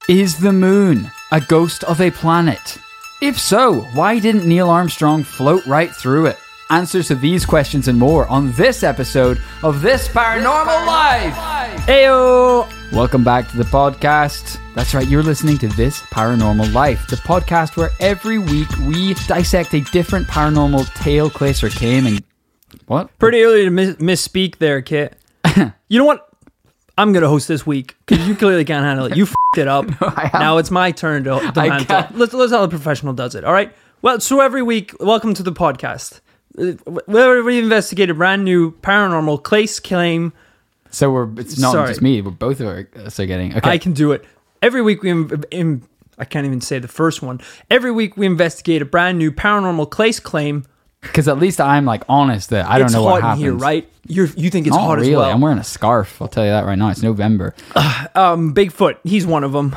Is the moon a ghost of a planet? If so, why didn't Neil Armstrong float right through it? Answers to these questions and more on this episode of This Paranormal Life. Heyo! Welcome back to the podcast. That's right, you're listening to This Paranormal Life, the podcast where every week we dissect a different paranormal tale, place, or claim and... What? Pretty early to misspeak there, Kit. You know what? I'm going to host this week because you clearly can't handle it. You f***ed it up. Now it's my turn to handle it. Let's how the professional does it, all right? Well, so every week, welcome to the podcast. We investigate a brand new paranormal case claim. So it's not just me, but both of us are getting... Okay. I can do it. Every week I can't even say the first one. Every week we investigate a brand new paranormal case claim. Because at least I'm like honest that I don't know what happens. It's hot in here, right? You think it's not hot really. as well. I'm wearing a scarf. I'll tell you that right now. It's November. Bigfoot. He's one of them.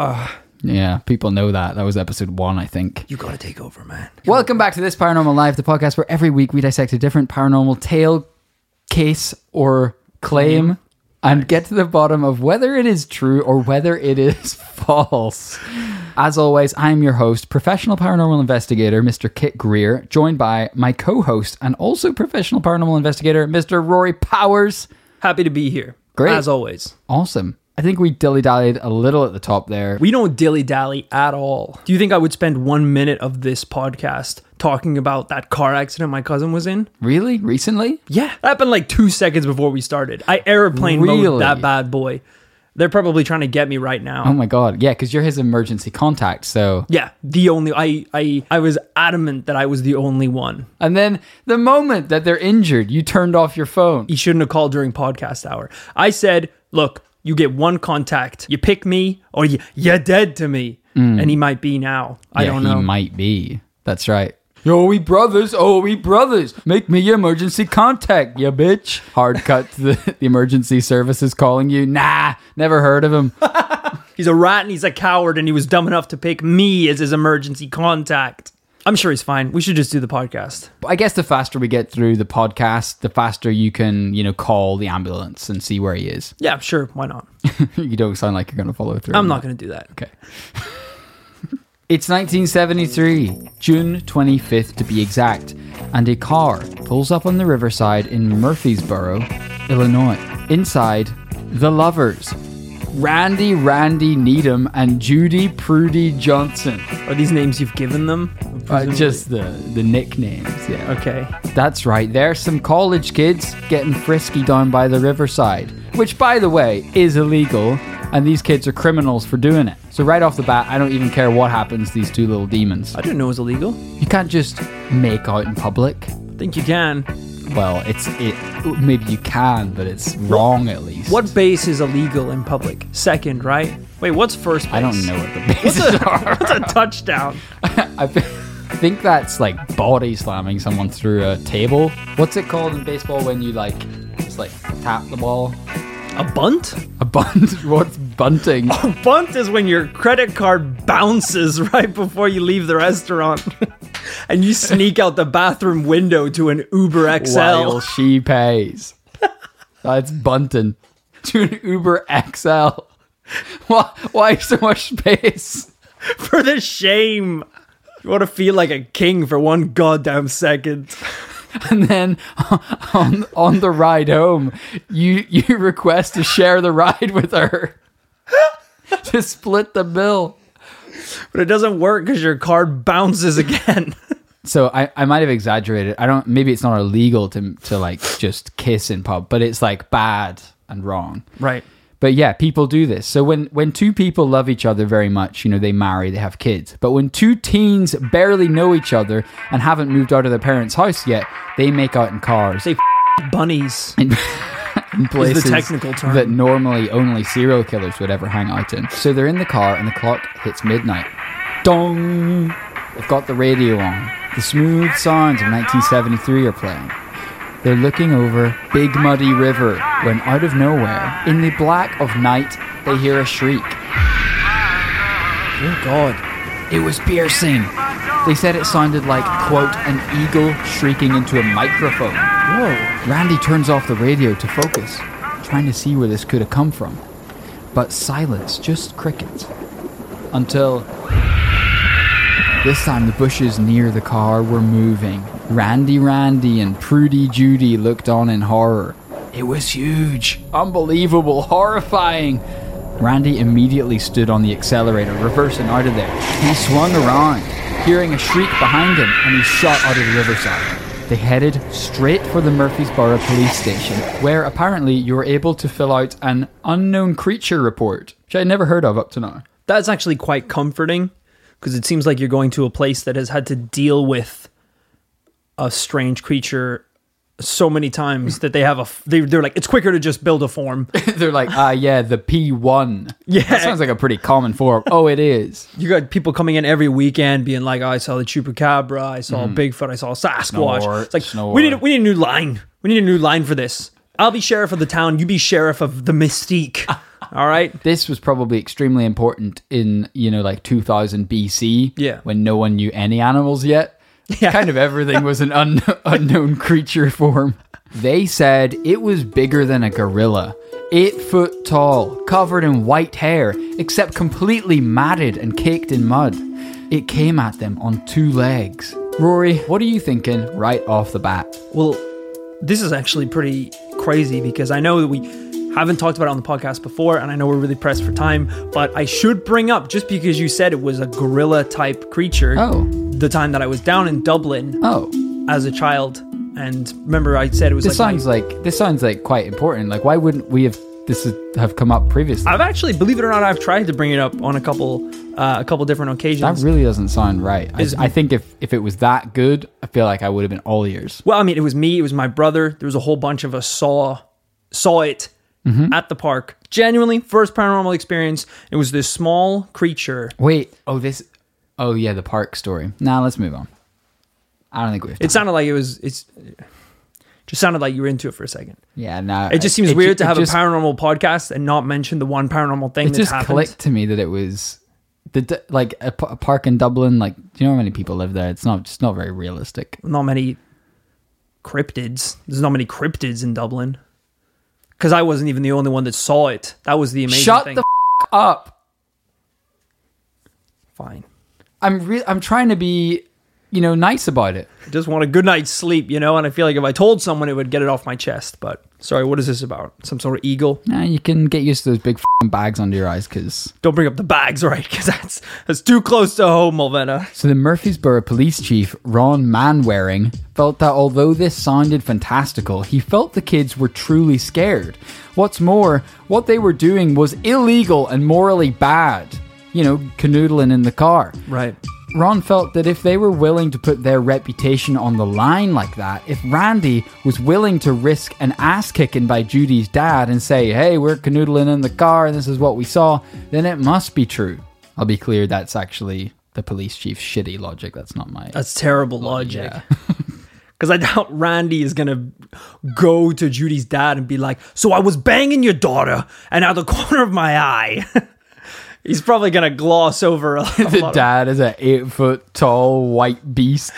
Yeah, people know that. That was episode 1, I think. You gotta take over, man. Welcome back to This Paranormal Life, the podcast where every week we dissect a different paranormal tale, case, or claim and get to the bottom of whether it is true or whether it is false. As always, I'm your host, professional paranormal investigator, Mr. Kit Greer, joined by my co-host and also professional paranormal investigator, Mr. Rory Powers. Happy to be here. Great. As always. Awesome. I think we dilly-dallied a little at the top there. We don't dilly-dally at all. Do you think I would spend 1 minute of this podcast talking about that car accident my cousin was in? Really? Recently? Yeah. That happened like 2 seconds before we started. I airplane mode that bad boy. They're probably trying to get me right now. Oh my God. Yeah, because you're his emergency contact, so... Yeah, the only... I was adamant that I was the only one. And then the moment that they're injured, you turned off your phone. He shouldn't have called during podcast hour. I said, look, you get one contact. You pick me or you're dead to me. And he might be now. I don't know. He might be. That's right. Oh, we brothers. Make me your emergency contact, you bitch. Hard cut to the emergency services calling you. Nah, never heard of him. He's a rat and he's a coward and he was dumb enough to pick me as his emergency contact. I'm sure he's fine. We should just do the podcast. I guess the faster we get through the podcast, the faster you can, call the ambulance and see where he is. Yeah, sure. Why not? You don't sound like you're going to follow through. I'm not going to do that. Okay. It's 1973, June 25th to be exact, and a car pulls up on the riverside in Murfreesboro, Illinois. Inside, the lovers, Randy Needham and Judy Prudy Johnson. Are these names you've given them? Just the nicknames, yeah. Okay. That's right, there's some college kids getting frisky down by the riverside, which, by the way, is illegal, and these kids are criminals for doing it. So right off the bat, I don't even care what happens to these two little demons. I didn't know it was illegal. You can't just make out in public. I think you can. Well, maybe you can, but it's wrong at least. What base is illegal in public? Second, right? Wait, what's first base? I don't know what the bases are. What's a touchdown? I think that's like body slamming someone through a table. What's it called in baseball when you just tap the ball? A bunt? A bunt? What's bunting? A bunt is when your credit card bounces right before you leave the restaurant and you sneak out the bathroom window to an Uber XL. While she pays. That's bunting. To an Uber XL. Why so much space? For the shame. You want to feel like a king for one goddamn second. And then on the ride home, you request to share the ride with her. To split the bill. But it doesn't work because your card bounces again. So I might have exaggerated. Maybe it's not illegal to just kiss in pub, but it's bad and wrong. Right. But yeah, people do this. So when two people love each other very much, they marry, they have kids. But when two teens barely know each other and haven't moved out of their parents' house yet, they make out in cars. They bunnies. In places is the technical term that normally only serial killers would ever hang out in. So they're in the car and the clock hits midnight. Dong! They've got the radio on. The smooth sounds of 1973 are playing. They're looking over Big Muddy River when out of nowhere, in the black of night, they hear a shriek. Oh God. It was piercing. They said it sounded like, quote, an eagle shrieking into a microphone. Whoa. Randy turns off the radio to focus, trying to see where this could have come from. But silence, just crickets. until this time the bushes near the car were moving. Randy and Prudy Judy looked on in horror. It was huge, unbelievable, horrifying. Randy immediately stood on the accelerator, reversing out of there. He swung around, hearing a shriek behind him, and he shot out of the riverside. They headed straight for the Murfreesboro police station, where apparently you were able to fill out an unknown creature report, which I'd never heard of up to now. That's actually quite comforting, because it seems like you're going to a place that has had to deal with a strange creature so many times that they have they're like, it's quicker to just build a form. They're like, the P1. Yeah. That sounds like a pretty common form. Oh, it is. You got people coming in every weekend being like, I saw the Chupacabra, I saw Bigfoot, I saw Sasquatch. It's like, we need a new line. We need a new line for this. I'll be sheriff of the town, you be sheriff of the mystique. All right? This was probably extremely important in, 2000 BC. Yeah. When no one knew any animals yet. Yeah. Kind of everything was an unknown creature form. They said it was bigger than a gorilla. 8 foot tall, covered in white hair, except completely matted and caked in mud. It came at them on 2 legs. Rory, what are you thinking right off the bat? Well, this is actually pretty crazy because I know that we haven't talked about it on the podcast before, and I know we're really pressed for time, but I should bring up, just because you said it was a gorilla type creature, the time that I was down in Dublin as a child, and remember I said it was this sounds like quite important. Like, why wouldn't we have come up previously? I've actually, believe it or not, I've tried to bring it up on a couple different occasions. That really doesn't sound right. I think if it was that good, I feel like I would have been all ears. Well, I mean, it was me, it was my brother, there was a whole bunch of us saw it at the park. Genuinely, first paranormal experience. It was this small creature. Wait, the park story. Nah, let's move on. I don't think we have time. It sounded like just sounded like you were into it for a second. Yeah, no. It just seems weird to have a paranormal podcast and not mention the one paranormal thing that happened. It just clicked to me that it was a park in Dublin. Like, do you know how many people live there? It's just not very realistic. Not many cryptids. There's not many cryptids in Dublin. Because I wasn't even the only one that saw it. That was the amazing thing. Shut the up. Fine. I'm trying to be, nice about it. I just want a good night's sleep, and I feel like if I told someone, it would get it off my chest. But, sorry, what is this about? Some sort of eagle? Nah, you can get used to those big bags under your eyes, because... Don't bring up the bags, right? Because that's too close to home, Mulvena. So the Murfreesboro police chief, Ron Manwaring, felt that although this sounded fantastical, he felt the kids were truly scared. What's more, what they were doing was illegal and morally bad. Canoodling in the car. Right. Ron felt that if they were willing to put their reputation on the line like that, if Randy was willing to risk an ass kicking by Judy's dad and say, hey, we're canoodling in the car and this is what we saw, then it must be true. I'll be clear, that's actually the police chief's shitty logic. That's not my... That's terrible logic. Because I doubt Randy is going to go to Judy's dad and be like, so I was banging your daughter and out the corner of my eye... He's probably going to gloss over the dad is an 8 foot tall white beast.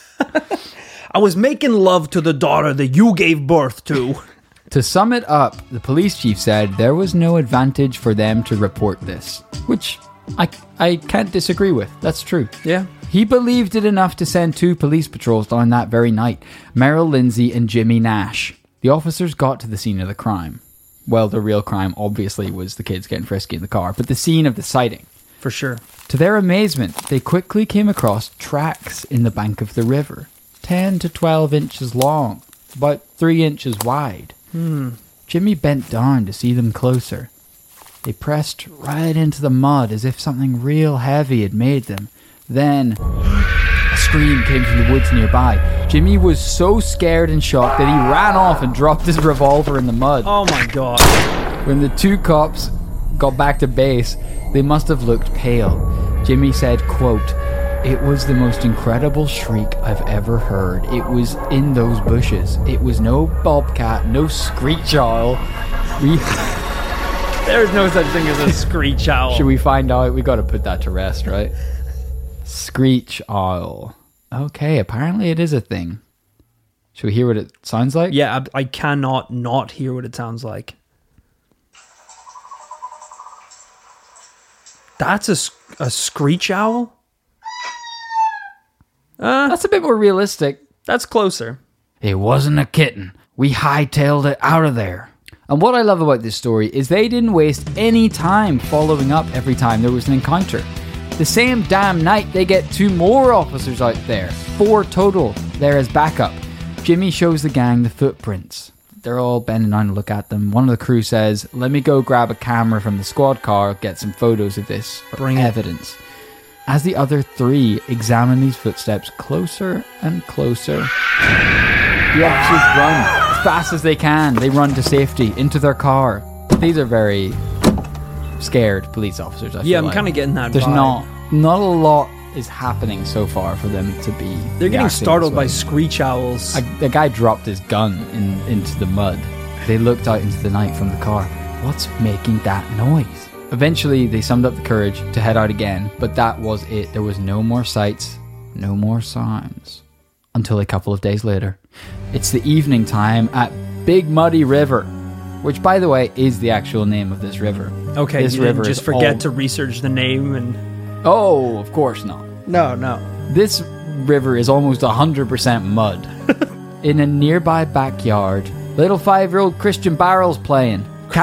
I was making love to the daughter that you gave birth to. To sum it up, the police chief said there was no advantage for them to report this, which I can't disagree with. That's true. Yeah. He believed it enough to send 2 police patrols down that very night, Merrill Lindsay and Jimmy Nash. The officers got to the scene of the crime. Well, the real crime, obviously, was the kids getting frisky in the car, but the scene of the sighting. For sure. To their amazement, they quickly came across tracks in the bank of the river, 10 to 12 inches long, about 3 inches wide. Jimmy bent down to see them closer. They pressed right into the mud as if something real heavy had made them. Then... a scream came from the woods nearby. Jimmy was so scared and shocked that he ran off and dropped his revolver in the mud. Oh my god. When the 2 cops got back to base, they must have looked pale. Jimmy said, quote, "It was the most incredible shriek I've ever heard. It was in those bushes. It was no bobcat, no screech owl. There's no such thing as a screech owl. Should we find out? We got to put that to rest, right? Screech owl. Okay, apparently it is a thing. Should we hear what it sounds like? Yeah, I cannot not hear what it sounds like. That's a screech owl? That's a bit more realistic. That's closer. It wasn't a kitten. We hightailed it out of there. And what I love about this story is they didn't waste any time following up every time there was an encounter. The same damn night, they get 2 more officers out there. 4 total there as backup. Jimmy shows the gang the footprints. They're all bending down to look at them. One of the crew says, let me go grab a camera from the squad car, get some photos of this for evidence. As the other 3 examine these footsteps closer and closer, the officers run as fast as they can. They run to safety, into their car. These are very scared police officers, I feel I'm kind of getting that There's vibe. not a lot is happening so far for them to be. They're getting startled by screech owls. A guy dropped his gun into the mud. They looked out into the night from the car. What's making that noise? Eventually, they summed up the courage to head out again, but that was it. There was no more sights, no more sounds. Until a couple of days later. It's the evening time at Big Muddy River, which, by the way, is the actual name of this river. Okay, this river just forget to research the name and... Oh, of course not. No. This river is almost 100% mud. In a nearby backyard, little 5-year-old Christian Barrel's playing.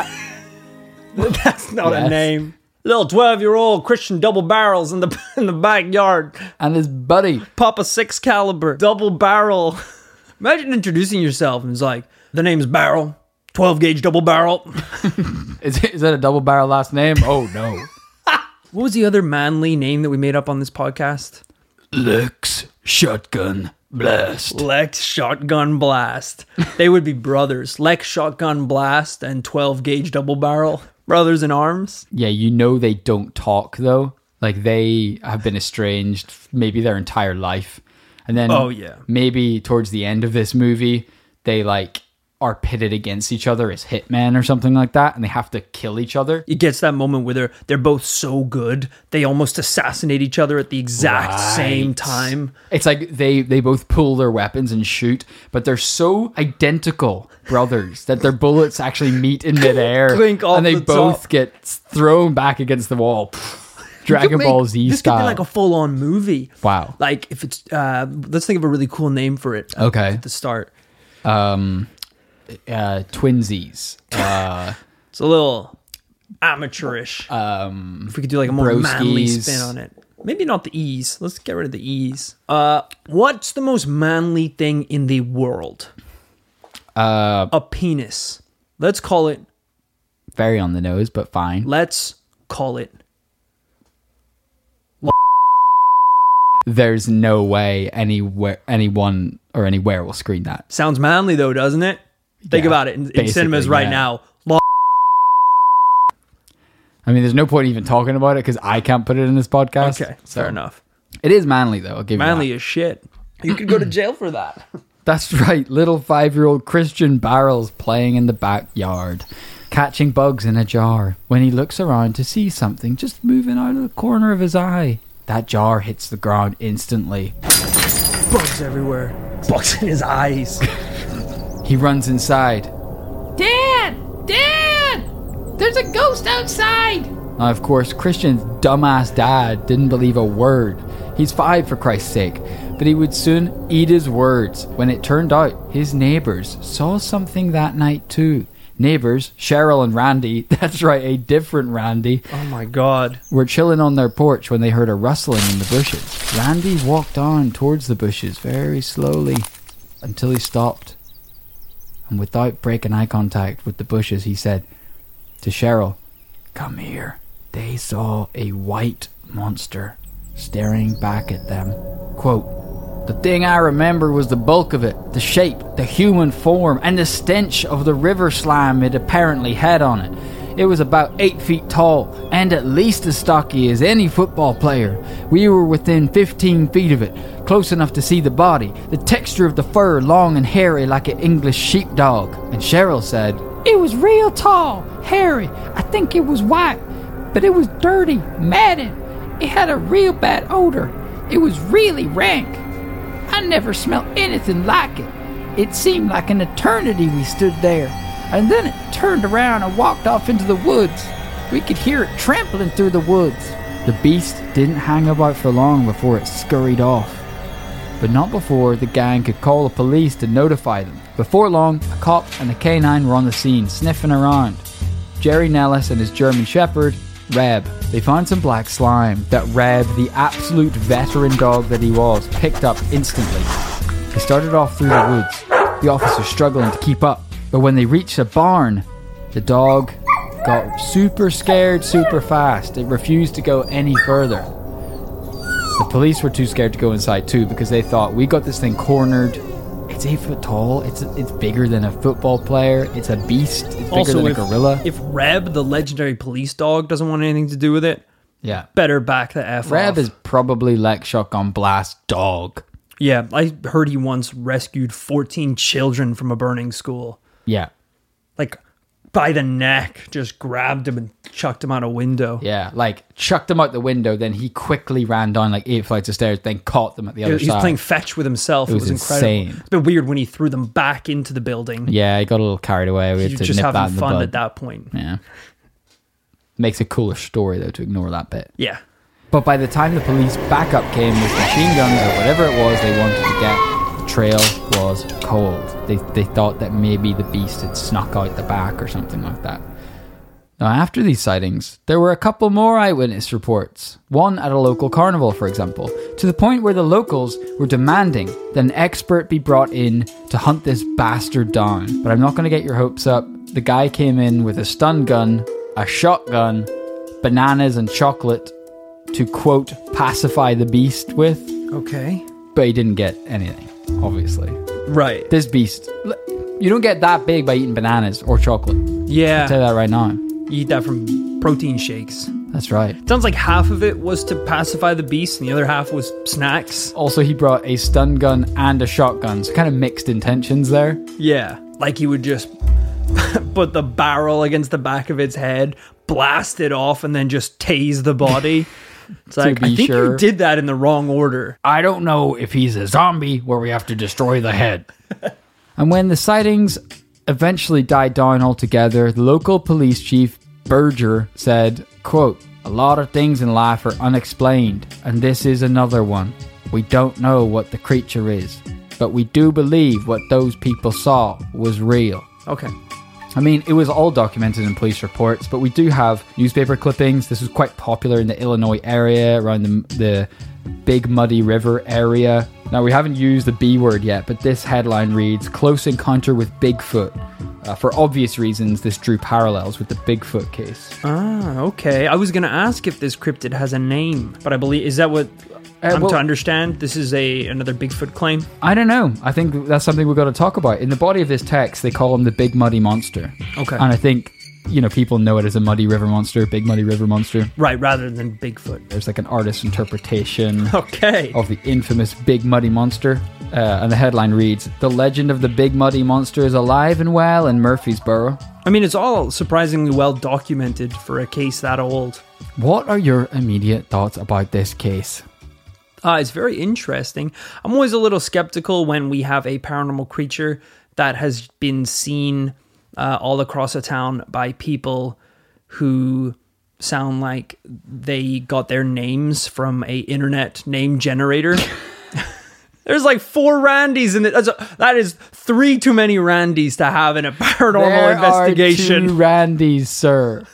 That's not a name. Little 12-year-old Christian Double Barrels in the backyard. And his buddy. Papa 6 caliber. Double barrel. Imagine introducing yourself and it's like, the name's Barrel. 12-gauge double barrel. Is that a double barrel last name? Oh, no. What was the other manly name that we made up on this podcast? Lex Shotgun Blast. Lex Shotgun Blast. They would be brothers. Lex Shotgun Blast and 12-gauge double barrel. Brothers in arms. Yeah, they don't talk, though. Like, they have been estranged maybe their entire life. And then maybe towards the end of this movie, they, are pitted against each other as hitmen or something like that, and they have to kill each other. It gets that moment where they're both so good, they almost assassinate each other at the exact same time. It's like they both pull their weapons and shoot, but they're so identical brothers that their bullets actually meet in midair, and they both get thrown back against the wall. Dragon Ball Z this style. This could be like a full-on movie. Wow. Like, if it's... let's think of a really cool name for it. Okay. At the start. Twinsies. It's a little amateurish. If we could do like a more manly spin on it. Maybe not the E's. Let's get rid of the E's. What's the most manly thing in the world? A penis. Let's call it... Very on the nose, but fine. Let's call it... There's no way anyone or anywhere will screen that. Sounds manly though, doesn't it? Think about it in cinemas right now. I mean, there's no point even talking about it because I can't put it in this podcast. Okay, fair enough. It is manly though. I'll give manly you that. as shit. You could go to jail for that. That's right. Little 5-year-old Christian Barrels playing in the backyard, catching bugs in a jar. When he looks around to see something just moving out of the corner of his eye, that jar hits the ground instantly. Bugs everywhere. Bugs in his eyes. He runs inside. Dad! There's a ghost outside! Now, of course, Christian's dumbass dad didn't believe a word. He's 5 for Christ's sake. But he would soon eat his words when it turned out his neighbours saw something that night too. Neighbours, Cheryl and Randy, that's right, a different Randy. Oh my God. Were chilling on their porch when they heard a rustling in the bushes. Randy walked on towards the bushes very slowly until he stopped. And without breaking eye contact with the bushes, he said to Cheryl, "Come here." They saw a white monster staring back at them. Quote, "The thing I remember was the bulk of it, the shape, the human form, and the stench of the river slime it apparently had on it. It was about 8 feet tall, and at least as stocky as any football player. We were within 15 feet of it, close enough to see the body, the texture of the fur long and hairy like an English sheepdog." And Cheryl said, "It was real tall, hairy. I think it was white, but it was dirty, matted. It had a real bad odor. It was really rank. I never smelled anything like it. It seemed like an eternity we stood there. And then it turned around and walked off into the woods. We could hear it trampling through the woods. The beast didn't hang about for long before it scurried off. But not before the gang could call the police to notify them. Before long, a cop and a canine were on the scene, sniffing around. Jerry Nellis and his German Shepherd, Reb. They found some black slime that Reb, the absolute veteran dog that he was, picked up instantly. They started off through the woods, the officers struggling to keep up. But when they reached a barn, the dog got super scared super fast. It refused to go any further. The police were too scared to go inside too because they thought, we got this thing cornered. It's 8 foot tall. It's bigger than a football player. It's a beast. It's bigger than a gorilla. If Reb, the legendary police dog, doesn't want anything to do with it, yeah, better back the F off. Reb is probably like Shotgun Blast dog. Yeah, I heard he once rescued 14 children from a burning school. Yeah. Like, by the neck, just grabbed him and chucked him out a window. Yeah, like chucked him out the window, then he quickly ran down like 8 flights of stairs, then caught them at the other side. He was playing fetch with himself. It was incredible. Insane. It's a bit weird when he threw them back into the building. Yeah, he got a little carried away. We had to just nip that having in the fun bud. at that point. Yeah. Makes a cooler story though to ignore that bit. Yeah. But by the time the police backup came with machine guns or whatever it was they wanted to get, the trail was cold. They thought that maybe the beast had snuck out the back or something like that. Now, after these sightings, there were a couple more eyewitness reports. One at a local carnival, for example, to the point where the locals were demanding that an expert be brought in to hunt this bastard down. But I'm not going to get your hopes up. The guy came in with a stun gun, a shotgun, bananas and chocolate to, quote, pacify the beast with. Okay. But he didn't get anything, obviously. Right. This beast, you don't get that big by eating bananas or chocolate. Yeah. I'll tell you that right now. You eat that from protein shakes. That's right. Sounds like half of it was to pacify the beast and the other half was snacks. Also, he brought a stun gun and a shotgun, so kind of mixed intentions there. Yeah. Like he would just put the barrel against the back of its head, blast it off, and then just tase the body. It's like, I think you did that in the wrong order. I don't know if he's a zombie where we have to destroy the head. And when the sightings eventually died down altogether, the local police chief, Berger, said, quote, "A lot of things in life are unexplained, and this is another one. We don't know what the creature is, but we do believe what those people saw was real." Okay. I mean, it was all documented in police reports, but we do have newspaper clippings. This was quite popular in the Illinois area, around the Big Muddy River area. Now, we haven't used the B word yet, but this headline reads, "Close Encounter with Bigfoot." For obvious reasons, this drew parallels with the Bigfoot case. Ah, okay. I was going to ask if this cryptid has a name, but I believe, is that what I'm to understand? This is another Bigfoot claim? I don't know. I think that's something we've got to talk about. In the body of this text, they call him the Big Muddy Monster. Okay. And I think, people know it as a Muddy River Monster, Big Muddy River Monster. Right, rather than Bigfoot. There's like an artist's interpretation of the infamous Big Muddy Monster. And the headline reads, "The legend of the Big Muddy Monster is alive and well in Murfreesboro." I mean, it's all surprisingly well documented for a case that old. What are your immediate thoughts about this case? It's very interesting. I'm always a little skeptical when we have a paranormal creature that has been seen all across a town by people who sound like they got their names from a internet name generator. There's like 4 Randys in it. That is 3 too many Randys to have in a paranormal investigation. There are 2 Randys, sir.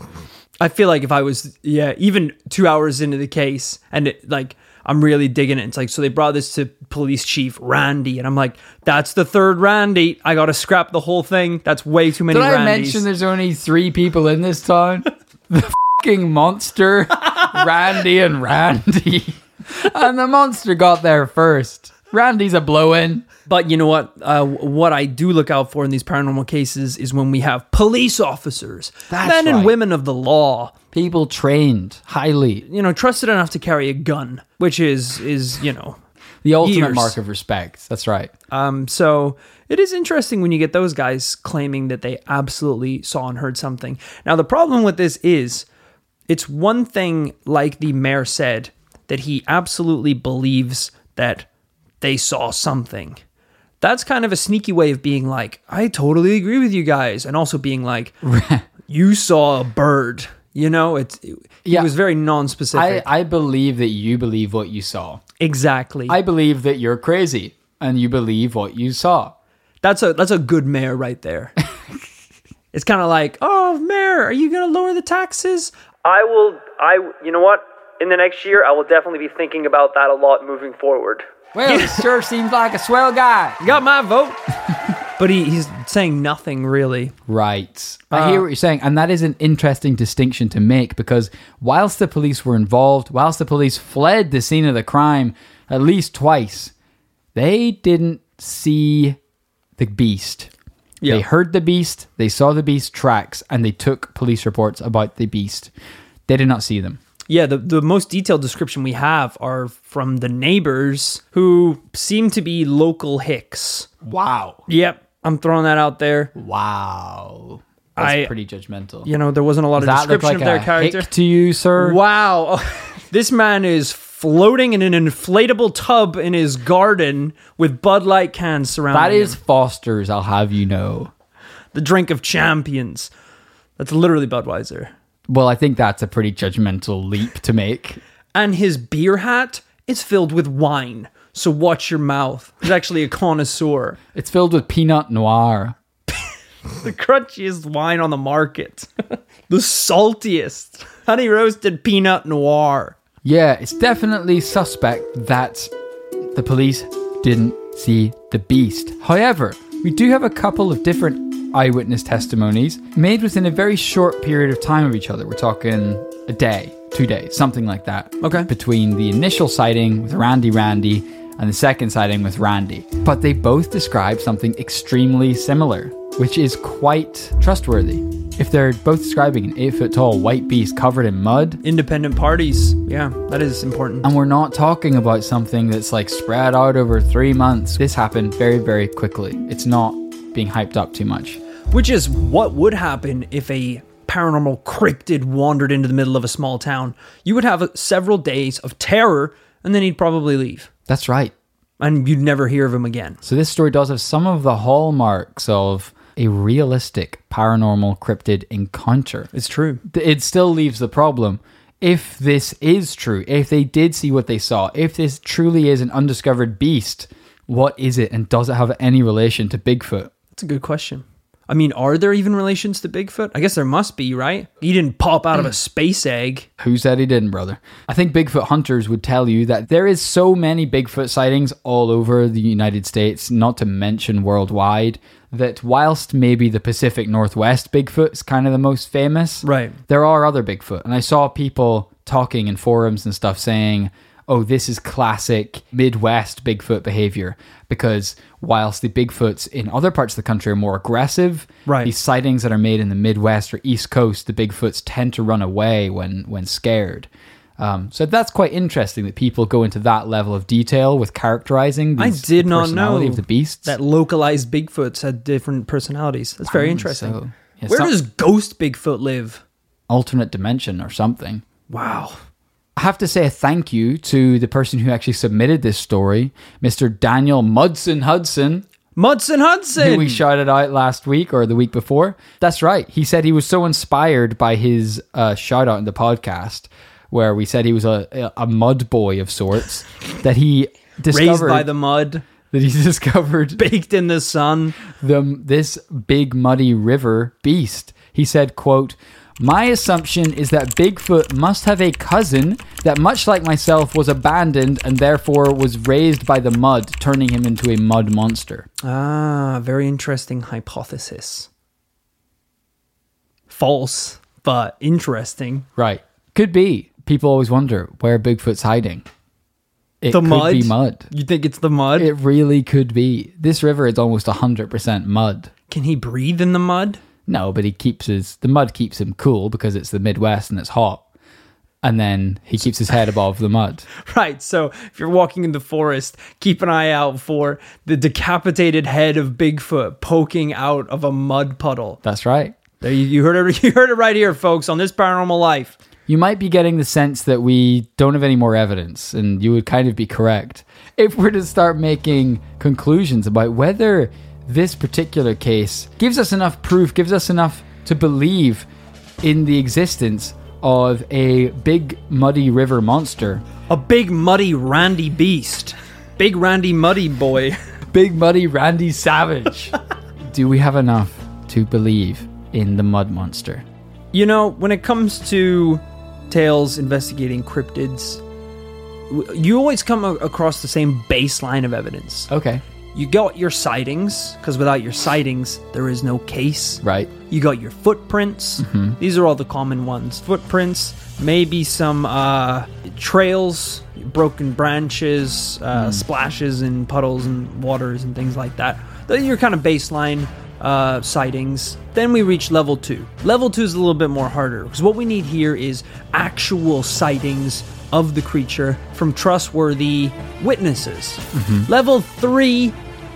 I feel like if I was, even 2 hours into the case and I'm really digging it. It's like, so they brought this to police chief Randy, and I'm like, that's the 3rd Randy. I got to scrap the whole thing. That's way too many Randys. Did I mention there's only 3 people in this town? The fucking monster, Randy and Randy. And the monster got there first. Randy's a blow-in. But you know what? What I do look out for in these paranormal cases is when we have police officers, men and women of the law. People trained highly. Trusted enough to carry a gun, which is the ultimate mark of respect. That's right. So it is interesting when you get those guys claiming that they absolutely saw and heard something. Now, the problem with this is it's one thing, like the mayor said, that he absolutely believes that they saw something. That's kind of a sneaky way of being like, I totally agree with you guys. And also being like, you saw a bird. You know, it was very non-specific. I believe that you believe what you saw. Exactly. I believe that you're crazy and you believe what you saw. That's a good mayor right there. It's kind of like, oh, mayor, are you going to lower the taxes? You know what? In the next year, I will definitely be thinking about that a lot moving forward. Well, he sure seems like a swell guy. You got my vote. But he's saying nothing, really. Right. I hear what you're saying. And that is an interesting distinction to make, because whilst the police were involved, whilst the police fled the scene of the crime at least twice, they didn't see the beast. Yeah. They heard the beast, they saw the beast tracks, and they took police reports about the beast. They did not see them. Yeah, the most detailed description we have are from the neighbors, who seem to be local Hicks. Wow. Yep, I'm throwing that out there. Wow. That's pretty judgmental. You know, there wasn't a lot of description of their character. Hick to you, sir? Wow. This man is floating in an inflatable tub in his garden with Bud Light cans surrounding him. That is Foster's, I'll have you know. The drink of champions. That's literally Budweiser. Well, I think that's a pretty judgmental leap to make. And his beer hat is filled with wine. So watch your mouth. He's actually a connoisseur. It's filled with Pinot Noir. The crunchiest wine on the market. The saltiest. Honey roasted Pinot Noir. Yeah, it's definitely suspect that the police didn't see the beast. However, we do have a couple of different eyewitness testimonies made within a very short period of time of each other. We're talking a day, 2 days, something like that. Okay. Between the initial sighting with Randy and the second sighting with Randy. But they both describe something extremely similar, which is quite trustworthy. If they're both describing an 8-foot-tall white beast covered in mud. Independent parties. Yeah, that is important. And we're not talking about something that's like spread out over 3 months. This happened very, very quickly. It's not being hyped up too much. Which is what would happen if a paranormal cryptid wandered into the middle of a small town. You would have several days of terror, and then he'd probably leave. That's right. And you'd never hear of him again. So this story does have some of the hallmarks of a realistic paranormal cryptid encounter. It's true. It still leaves the problem. If this is true, if they did see what they saw, if this truly is an undiscovered beast, what is it, and does it have any relation to Bigfoot? That's a good question. I mean, are there even relations to Bigfoot? I guess there must be, right? He didn't pop out of a space egg. Who said he didn't, brother? I think Bigfoot hunters would tell you that there is so many Bigfoot sightings all over the United States, not to mention worldwide, that whilst maybe the Pacific Northwest Bigfoot is kind of the most famous, right, there are other Bigfoot. And I saw people talking in forums and stuff saying, oh, this is classic Midwest Bigfoot behavior, because whilst the Bigfoots in other parts of the country are more aggressive, right, these sightings that are made in the Midwest or East Coast, the Bigfoots tend to run away when scared. So that's quite interesting that people go into that level of detail with characterizing the personality of the beasts. That localized Bigfoots had different personalities. That's very interesting. So, yeah, where does Ghost Bigfoot live? Alternate dimension or something. Wow. I have to say a thank you to the person who actually submitted this story, Mr. Daniel Mudson Hudson. Mudson Hudson! Who we shouted out last week or the week before. That's right. He said he was so inspired by his shout out in the podcast, where we said he was a mud boy of sorts, that he discovered... Raised by the mud. That he discovered... Baked in the sun. This big muddy river beast. He said, quote, "My assumption is that Bigfoot must have a cousin that, much like myself, was abandoned and therefore was raised by the mud, turning him into a mud monster." Ah, very interesting hypothesis. False, but interesting. Right. Could be. People always wonder where Bigfoot's hiding. It could be mud. You think it's the mud? It really could be. This river is almost 100% mud. Can he breathe in the mud? No, but the mud keeps him cool because it's the Midwest and it's hot. And then he keeps his head above the mud. Right. So if you're walking in the forest, keep an eye out for the decapitated head of Bigfoot poking out of a mud puddle. That's right. There, you heard it. You heard it right here, folks, on This Paranormal Life. You might be getting the sense that we don't have any more evidence, and you would kind of be correct if we're to start making conclusions about whether this particular case gives us enough proof, gives us enough to believe in the existence of a big muddy river monster. A big muddy Randy beast. Big Randy muddy boy. Big muddy Randy Savage. Do we have enough to believe in the mud monster? You know, when it comes to tales investigating cryptids, you always come across the same baseline of evidence. Okay. You got your sightings, because without your sightings, there is no case. Right. You got your footprints. Mm-hmm. These are all the common ones. Footprints, maybe some trails, broken branches, splashes in puddles and waters and things like that. Those are your kind of baseline sightings. Then we reach level 2. Level 2 is a little bit more harder, because what we need here is actual sightings of the creature from trustworthy witnesses. Mm-hmm. Level 3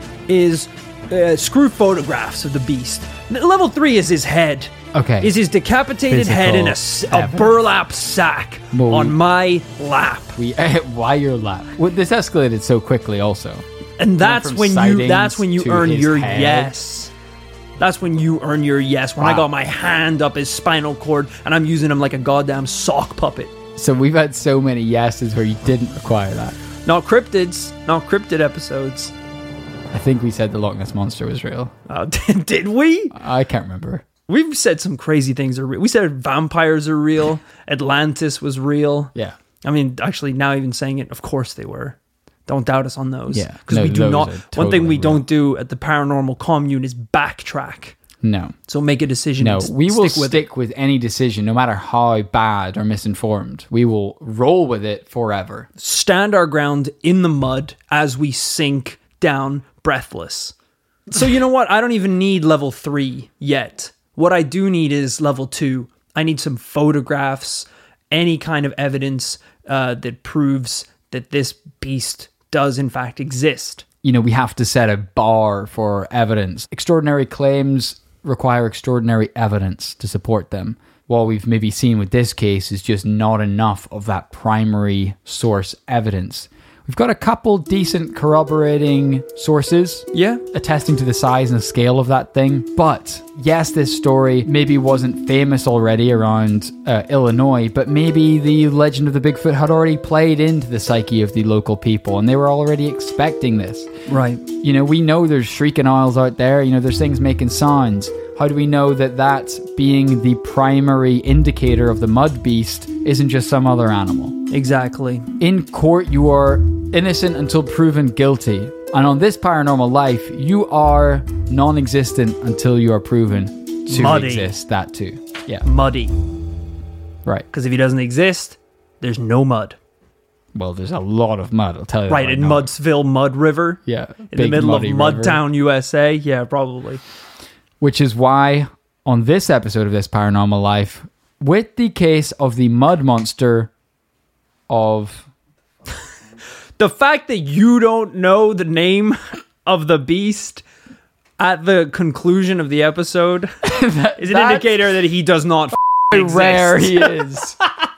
is screw photographs of the beast. Level 3 is his head. Okay. Is his decapitated head in a burlap sack on my lap. Why your lap? Well, this escalated so quickly also. And that's when you earn your yes. That's when you earn your yes. When I got my hand up his spinal cord and I'm using him like a goddamn sock puppet. So we've had so many yeses where you didn't require that. Not cryptids. Not cryptid episodes. I think we said the Loch Ness Monster was real. Did we? I can't remember. We've said some crazy things are real. We said vampires are real. Atlantis was real. Yeah. I mean, actually, now even saying it, of course they were. Don't doubt us on those. Yeah. Because we do not. One thing we don't do at the paranormal commune is backtrack. No. So make a decision. No, we will stick with any decision, no matter how bad or misinformed. We will roll with it forever. Stand our ground in the mud as we sink down breathless. So you know what? I don't even need level 3 yet. What I do need is level 2. I need some photographs, any kind of evidence that proves that this beast does in fact exist. You know, we have to set a bar for evidence. Extraordinary claims require extraordinary evidence to support them. What we've maybe seen with this case is just not enough of that primary source evidence. We've got a couple decent corroborating sources, attesting to the size and scale of that thing. But yes, this story maybe wasn't famous already around Illinois, but maybe the legend of the Bigfoot had already played into the psyche of the local people, and they were already expecting this. Right. You know, we know there's shrieking owls out there. You know, there's things making sounds. How do we know that that being the primary indicator of the mud beast isn't just some other animal? Exactly. In court, you are innocent until proven guilty. And on this paranormal life, you are non-existent until you are proven to exist. That too. Yeah. Muddy. Right. Because if he doesn't exist, there's no mud. Well, there's a lot of mud, I'll tell you. Right, in Mudsville Mud River. Yeah. In the middle of Mudtown, USA. Yeah, probably. Which is why, on this episode of This Paranormal Life, with the case of the mud monster of... The fact that you don't know the name of the beast at the conclusion of the episode is an indicator that he does not exist. Rare he is.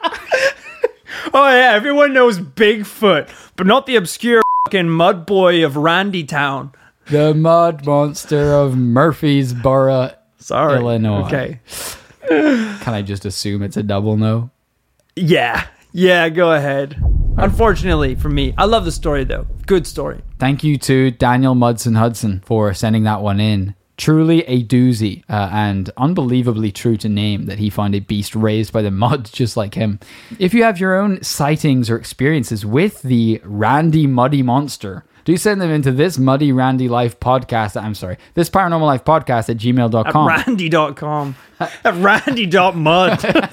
Oh yeah, everyone knows Bigfoot, but not the obscure fucking mud boy of Randy Town. The mud monster of Murfreesboro, Illinois. Okay. Can I just assume it's a double no? Yeah, go ahead. Unfortunately for me. I love the story though. Good story. Thank you to Daniel Mudson Hudson for sending that one in. Truly a doozy, and unbelievably true to name that he found a beast raised by the mud just like him. If you have your own sightings or experiences with the Randy Muddy Monster, do send them into this Muddy Randy Life podcast. I'm sorry, this Paranormal Life podcast at gmail.com. At randy.com. At randy.mud.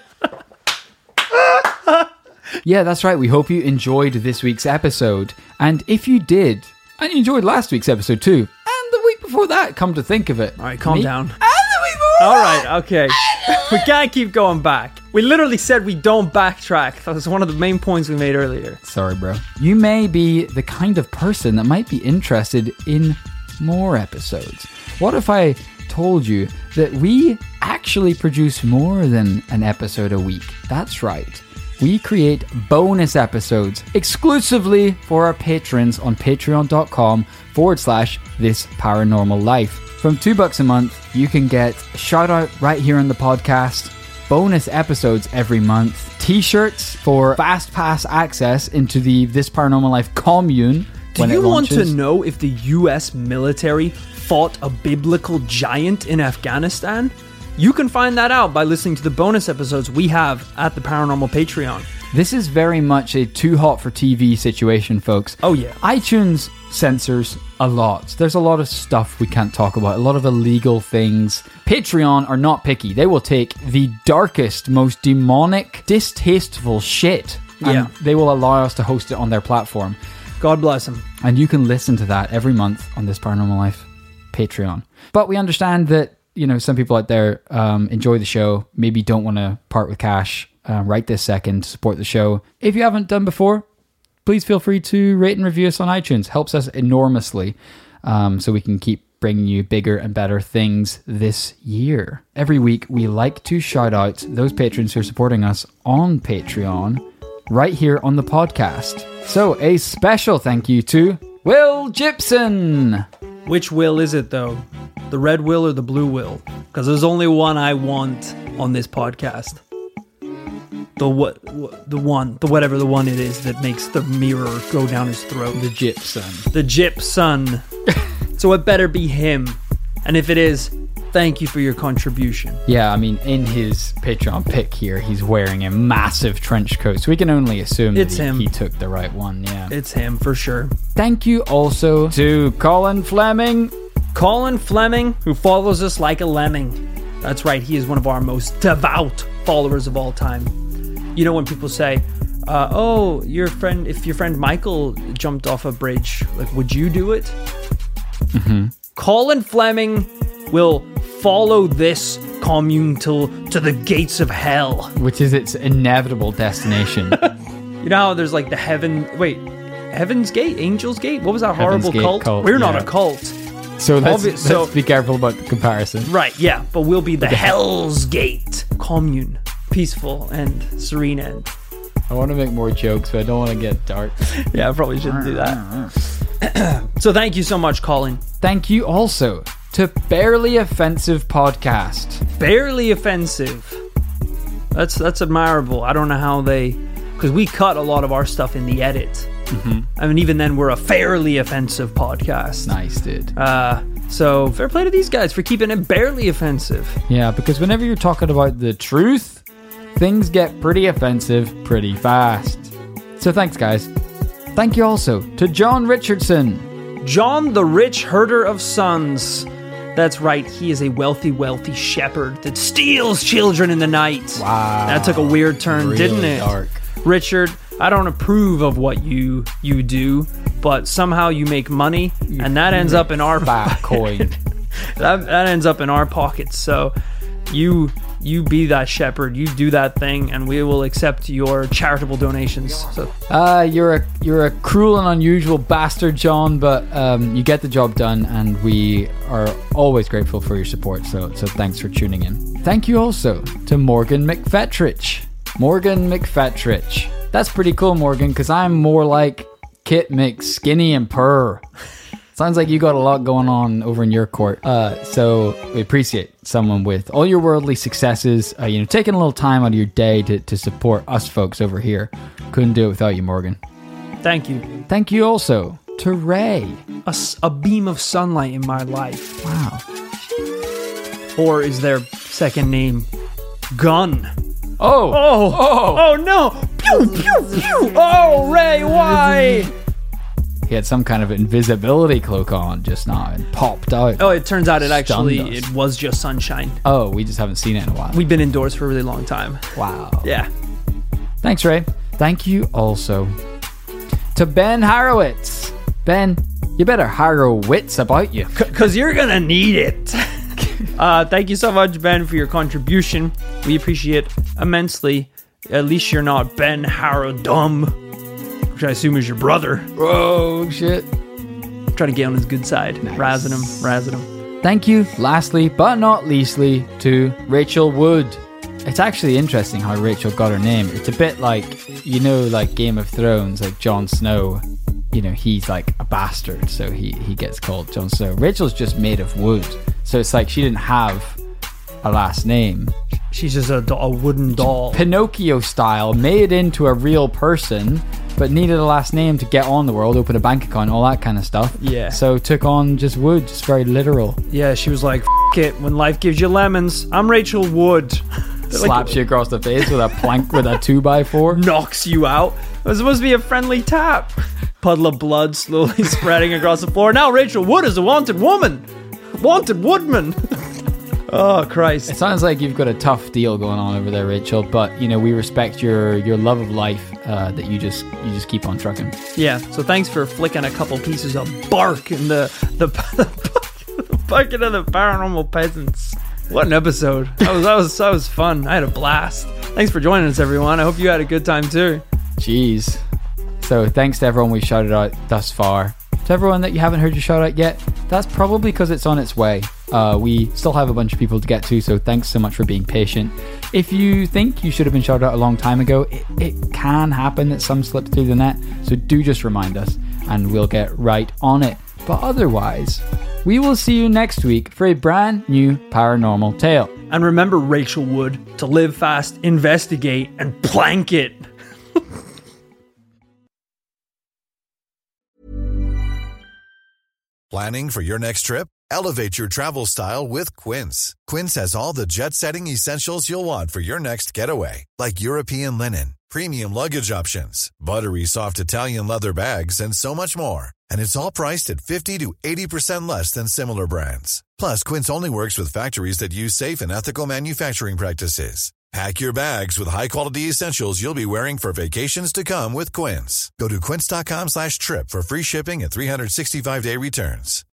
Yeah, that's right. We hope you enjoyed this week's episode. And if you did, and you enjoyed last week's episode too, and the week before that, come to think of it. All right, calm down. And the week before All right, okay. We can't keep going back. We literally said we don't backtrack. That was one of the main points we made earlier. Sorry, bro. You may be the kind of person that might be interested in more episodes. What if I told you that we actually produce more than an episode a week? That's right. We create bonus episodes exclusively for our patrons on patreon.com/This Paranormal Life. From $2 a month, you can get a shout out right here on the podcast, bonus episodes every month, t-shirts for fast pass access into the This Paranormal Life commune. Do you want to know if the US military fought a biblical giant in Afghanistan? You can find that out by listening to the bonus episodes we have at the Paranormal Patreon. This is very much a too hot for TV situation, folks. Oh, yeah. iTunes censors a lot. There's a lot of stuff we can't talk about, a lot of illegal things. Patreon are not picky. They will take the darkest, most demonic, distasteful shit, and they will allow us to host it on their platform. God bless them. And you can listen to that every month on This Paranormal Life Patreon. But we understand that, you know, some people out there enjoy the show, maybe don't want to part with cash right this second to support the show. If you haven't done before, please feel free to rate and review us on iTunes. Helps us enormously, so we can keep bringing you bigger and better things this year. Every week, we like to shout out those patrons who are supporting us on Patreon right here on the podcast. So, a special thank you to Will Gibson. Which Will is it, though? The red Will or the blue Will? Because there's only one I want on this podcast. The whatever the one it is that makes the mirror go down his throat. The Gypson. The Gypson. So it better be him. And if it is, thank you for your contribution. Yeah, I mean, in his Patreon pic here, he's wearing a massive trench coat, so we can only assume it's that him. He took the right one, yeah. It's him, for sure. Thank you also to Colin Fleming. Colin Fleming, who follows us like a lemming. That's right, he is one of our most devout followers of all time. You know when people say, if your friend Michael jumped off a bridge, like, would you do it? Mm-hmm. Colin Fleming will follow this commune to the gates of hell. Which is its inevitable destination. You know how there's like the Heaven's Gate? Angel's Gate? What was that horrible cult? We're not a cult. So let's be careful about the comparison. Right, yeah, but we'll be the Hell's Gate commune. Peaceful and serene end. I want to make more jokes, but I don't want to get dark. Yeah, I probably shouldn't do that. So thank you so much, Colin. Thank you also to Barely Offensive Podcast. Barely Offensive. That's admirable. I don't know how because we cut a lot of our stuff in the edit. Mm-hmm. I mean, even then, we're a fairly offensive podcast. Nice, dude. So fair play to these guys for keeping it barely offensive. Yeah, because whenever you're talking about the truth, things get pretty offensive pretty fast. So thanks, guys. Thank you also to John Richardson. John the Rich Herder of Sons. That's right, he is a wealthy, wealthy shepherd that steals children in the night. Wow. That took a weird turn, really didn't it? Dark. Richard, I don't approve of what you do, but somehow you make money, and that ends up in our coin. that ends up in our pockets. So you be that shepherd, you do that thing, and we will accept your charitable donations. So you're a cruel and unusual bastard, John, but you get the job done, and we are always grateful for your support. So thanks for tuning in. Thank you also to Morgan McFetrich. Morgan McFetrich. That's pretty cool, Morgan, because I'm more like Kit McSkinny and Purr. Sounds like you got a lot going on over in your court. So we appreciate someone with all your worldly successes, taking a little time out of your day to support us folks over here. Couldn't do it without you, Morgan. Thank you. Thank you also to Ray. A beam of sunlight in my life. Wow. Or is their second name Gun? Oh no! Pew, pew, pew! Oh, Ray, why? He had some kind of invisibility cloak on just now and popped out. Oh, it turns out it was just sunshine. Oh, we just haven't seen it in a while. We've been indoors for a really long time. Wow. Yeah. Thanks, Ray. Thank you also to Ben Harrowitz. Ben, you better harrow wits about you. Because you're going to need it. Thank you so much, Ben, for your contribution. We appreciate it immensely. At least you're not Ben Harrow-Dumb, which I assume is your brother. Oh, shit. Try to get on his good side. Nice. Razzing him. Thank you, lastly, but not leastly, to Rachel Wood. It's actually interesting how Rachel got her name. It's a bit like, like Game of Thrones, like Jon Snow. He's like a bastard, so he gets called Jon Snow. Rachel's just made of wood. So it's like she didn't have a last name. She's just a wooden doll. Pinocchio style, made into a real person, but needed a last name to get on the world, open a bank account, all that kind of stuff. Yeah. So took on just Wood, just very literal. Yeah, she was like, F it, when life gives you lemons, I'm Rachel Wood. Slaps you across the face with a plank with a 2x4. Knocks you out. It was supposed to be a friendly tap. Puddle of blood slowly spreading across the floor. Now Rachel Wood is a wanted woman. Wanted woodman. Oh, Christ. It sounds like you've got a tough deal going on over there, Rachel, but, you know, we respect your love of life, that you just keep on trucking. Yeah, so thanks for flicking a couple pieces of bark in the bucket of the Paranormal Peasants. What an episode. That was fun. I had a blast. Thanks for joining us, everyone. I hope you had a good time, too. Jeez. So thanks to everyone we've shouted out thus far. To everyone that you haven't heard your shout out yet, that's probably because it's on its way. We still have a bunch of people to get to, so thanks so much for being patient. If you think you should have been shouted out a long time ago, it can happen that some slip through the net, so do just remind us and we'll get right on it. But otherwise, we will see you next week for a brand new paranormal tale. And remember, Rachel Wood, to live fast, investigate, and plank it. Planning for your next trip? Elevate your travel style with Quince. Quince has all the jet-setting essentials you'll want for your next getaway, like European linen, premium luggage options, buttery soft Italian leather bags, and so much more. And it's all priced at 50 to 80% less than similar brands. Plus, Quince only works with factories that use safe and ethical manufacturing practices. Pack your bags with high-quality essentials you'll be wearing for vacations to come with Quince. Go to quince.com/trip for free shipping and 365-day returns.